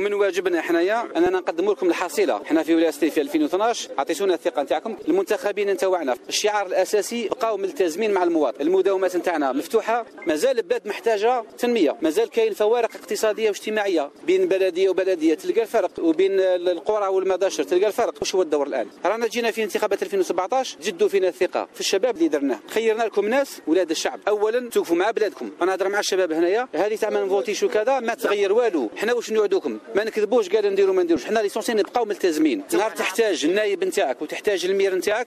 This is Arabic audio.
ومن واجبنا حنايا اننا نقدموا لكم الحصيله. حنا في ولايه سطيف في 2012 عطيتونا الثقه نتاعكم. المنتخبين نتاعنا الشعار الاساسي بقاو ملتزمين مع المواطن. المداومات نتاعنا مفتوحه. مازال البلاد محتاجه تنميه، مازال كاين فوارق اقتصاديه واجتماعيه بين بلديه وبلديه تلقى الفرق، وبين القرى والمداشر تلقى الفرق. واش هو الدور الان؟ رانا جينا في انتخابات 2017 جدوا فينا الثقه في الشباب اللي درناه. خيرنا لكم ناس ولاد الشعب. اولا توقفوا مع بلادكم. انا نهضر مع الشباب هنايا، هذه تاع ما نفوتيش وكذا ما تغير والو. حنا واش نوعدوكم؟ ما نكذبوش قال نديروا ما نديروش. حنا ليسونسي نبقاو ملتزمين. نهار تحتاج النايب نتاعك وتحتاج المير نتاعك